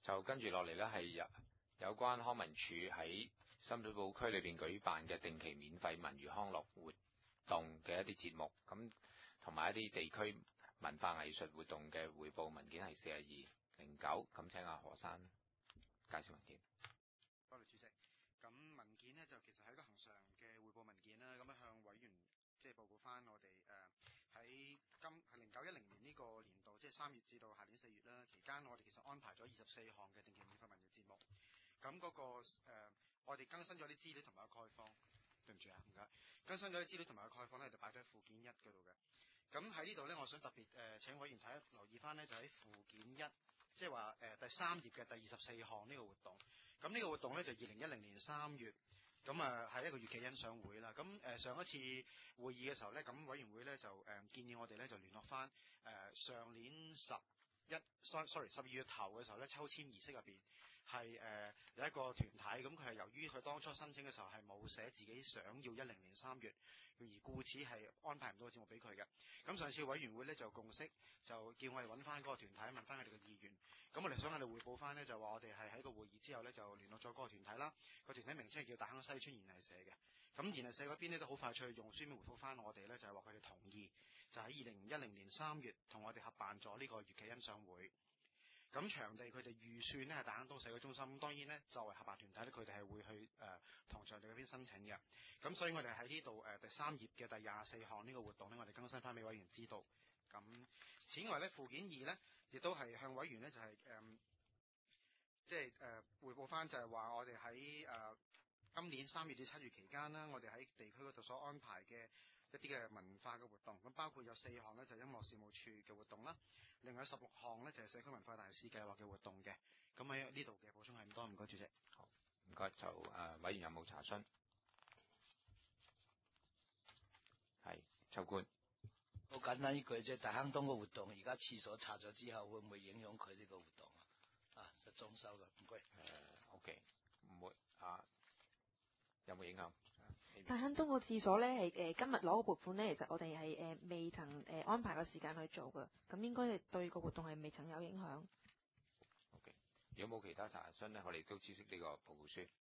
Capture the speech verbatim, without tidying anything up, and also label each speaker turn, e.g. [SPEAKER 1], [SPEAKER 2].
[SPEAKER 1] 就跟住落嚟呢，係有有關康文署喺深水埗區裏邊舉辦嘅定期免費文娛康樂活動嘅一啲節目，咁同埋一啲地區文化藝術活動嘅匯報文件係四二零九，咁請阿何生介紹文件。
[SPEAKER 2] 多謝主席。咁文件呢，就其實係一個恆常嘅匯報文件啦，咁樣向委員即係報告翻我哋誒喺今係零九一零年呢個年度，即係三月至到下年四月啦期間，我哋其實安排咗二十四項嘅定期免費文娛節目。咁嗰、那個、呃、我哋更新咗啲資料同埋個概況。對唔住啊，唔該。更新咗啲資料同埋個概況咧，就擺咗喺附件一嗰度嘅。咁喺呢度呢，我想特別誒、呃、請委員睇留意翻呢，就喺附件一，即係話誒第三頁嘅第二十四項呢個活動。咁呢個活動呢，就二零一零年三月，咁啊係一個粵劇欣賞會啦。咁誒、呃、上一次會議嘅時候呢，咁委員會呢，就誒、呃、建議我哋呢，就聯絡翻誒、呃、上年十一 sorry 十二月頭嘅時候呢，抽籤儀式入邊。係誒、呃、有一個團體，咁佢係由於佢當初申請嘅時候係冇寫自己想要一零年三月，而故此係安排唔到個節目俾佢嘅。咁上次委員會呢就共識，就叫我哋揾翻嗰個團體問翻佢哋嘅意願。咁我哋想喺度匯報翻呢，就話我哋係喺個會議之後呢，就聯絡咗嗰個團體啦。個團體名稱係叫大坑西村研藝社嘅。咁研藝社嗰邊呢都好快脆用書面回覆翻我哋呢，就係話佢哋同意，就喺二零一零年三月同我哋合辦咗呢個粵劇欣賞會。咁場地佢哋預算呢係大坑東社區中心，當然呢作為合辦團體呢，佢哋係會去誒同、呃、場地嗰邊申請嘅。咁所以我哋喺呢度誒第三頁嘅第廿四項呢個活動呢，我哋更新翻俾委員知道。咁此外呢，附件二呢亦都係向委員呢就係、是、誒，即係誒彙報翻就係話我哋喺誒今年三月至七月期間啦，我哋喺地區嗰度所安排嘅一啲嘅文化嘅活動，咁包括有四項呢，就係、音樂事務處嘅活動啦，另外有十六項呢，就係、是、社區文化大使計劃嘅活動嘅。咁喺呢度嘅補充係咁多，唔該主席。
[SPEAKER 1] 好，唔該。就誒、呃、委員有冇查詢？係，秋官。
[SPEAKER 3] 好簡單一句啫，大坑東嘅活動，而家廁所拆咗之後，會唔會影響佢呢個活動啊？啊，就裝修啦，唔該。誒、
[SPEAKER 1] 呃、，OK，唔會啊。有冇影響？
[SPEAKER 4] 大坑東個廁所咧係誒今日攞個撥款咧，其實我哋係誒未曾誒、呃、安排個時間去做嘅，咁應該係對個活動係未曾有影響。
[SPEAKER 1] OK，如果冇其他查詢咧，我哋都知悉呢個報告書。